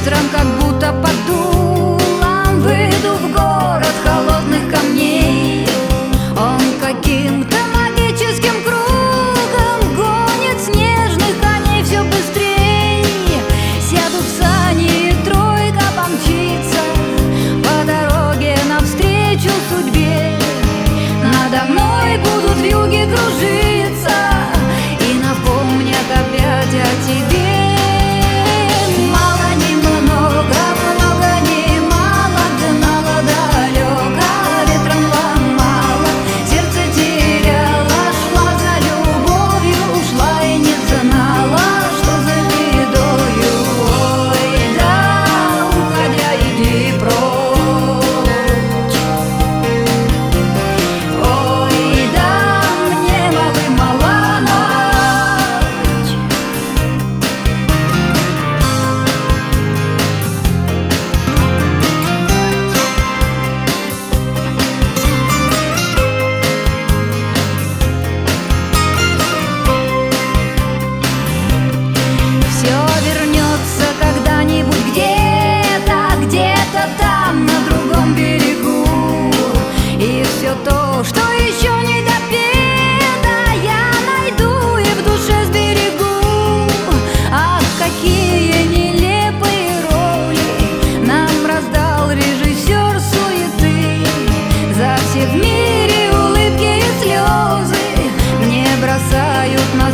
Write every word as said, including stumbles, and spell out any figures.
ветром, как будто под дулом. Выйду в город холодных камней. Он каким-то магическим кругом гонит снежных коней все быстрей. Сяду в сани, и тройка помчится по дороге навстречу судьбе. Надо мной будут вьюги кружиться и напомнят опять о тебе. То, что еще не допето, я найду и в душе сберегу. Ах, какие нелепые роли нам раздал режиссер суеты. За все в мире улыбки и слезы мне бросают на